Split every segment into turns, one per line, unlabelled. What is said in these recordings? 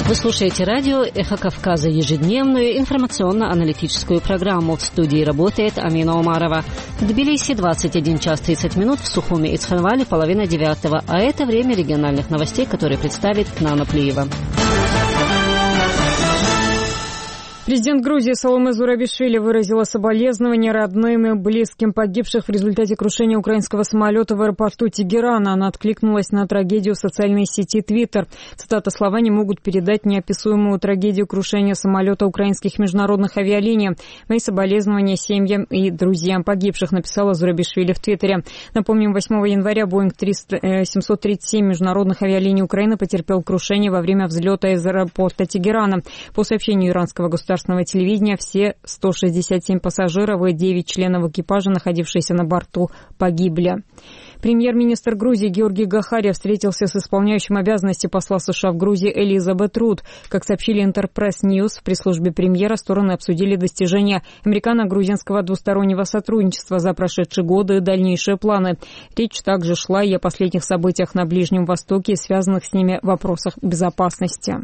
Вы слушаете радио «Эхо Кавказа», ежедневную информационно-аналитическую программу. В студии работает Амина Умарова. В Тбилиси 21 час 30 минут, в Сухуми и Цхинвале 8:30. А это время региональных новостей, которые представит Нана Плиева.
Президент Грузии Саломе Зурабишвили выразила соболезнования родным и близким погибших в результате крушения украинского самолета в аэропорту Тегерана. Она откликнулась на трагедию в социальной сети Twitter. Цитата: «Слова не могут передать неописуемую трагедию крушения самолета украинских международных авиалиний. Мои соболезнования семьям и друзьям погибших», написала Зурабишвили в Твиттере. Напомним, 8 января Boeing 737 международных авиалиний Украины потерпел крушение во время взлета из аэропорта Тегерана. По сообщению иранского государственного телевидения, все 167 пассажиров и 9 членов экипажа, находившиеся на борту, погибли. Премьер-министр Грузии Георгий Гахария встретился с исполняющим обязанности посла США в Грузии Элизабет Рут. Как сообщили Интерпресс Ньюс, в пресс-службе премьера стороны обсудили достижения американо-грузинского двустороннего сотрудничества за прошедшие годы и дальнейшие планы. Речь также шла и о последних событиях на Ближнем Востоке и связанных с ними вопросах безопасности.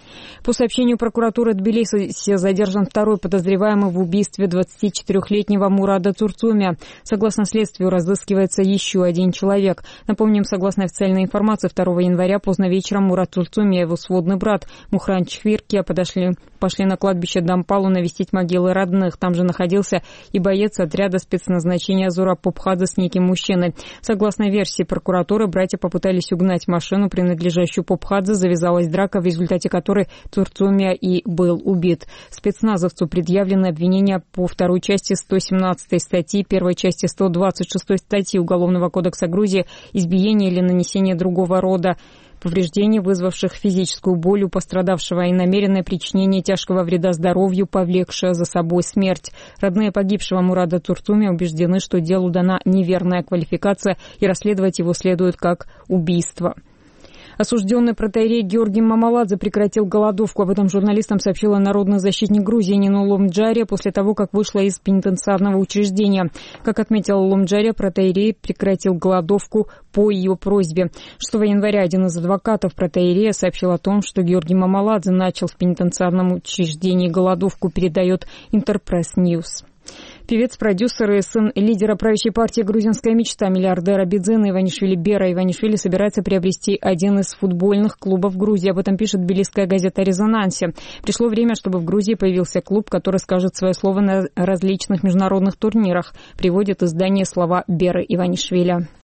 По сообщению прокуратуры Тбилиси, задержан второй подозреваемый в убийстве 24-летнего Мурада Цурцумия. Согласно следствию, разыскивается еще один человек. Напомним, согласно официальной информации, 2 января поздно вечером Мурад Цурцумия и его сводный брат Мухран Чхвиркия пошли на кладбище Дампалу навестить могилы родных. Там же находился и боец отряда спецназначения Зураб Пупхадзе с неким мужчиной. Согласно версии прокуратуры, братья попытались угнать машину, принадлежащую Пупхадзе. Завязалась драка, в результате которой Цурцумия и был убит. Спецназовцу предъявлены обвинения по второй части 117 статьи, первой части 126 статьи Уголовного кодекса Грузии «Избиение или нанесение другого рода повреждений, вызвавших физическую боль у пострадавшего, и намеренное причинение тяжкого вреда здоровью, повлекшее за собой смерть». Родные погибшего Мурада Цурцумия убеждены, что делу дана неверная квалификация и расследовать его следует как убийство. Осужденный протоиерей Георгий Мамаладзе прекратил голодовку. Об этом журналистам сообщила народный защитник Грузии Нина Ломджария после того, как вышла из пенитенциарного учреждения. Как отметила Ломджария, протоиерей прекратил голодовку по ее просьбе. 6 января один из адвокатов протоиерея сообщил о том, что Георгий Мамаладзе начал в пенитенциарном учреждении голодовку, передает Интерпресс Ньюс. Певец, продюсер и сын лидера правящей партии «Грузинская мечта» миллиардера Бидзена Иванишвили Бера Иванишвили собирается приобрести один из футбольных клубов Грузии. Об этом пишет тбилисская газета «Резонансе». Пришло время, чтобы в Грузии появился клуб, который скажет свое слово на различных международных турнирах, приводит издание слова Беры Иванишвили.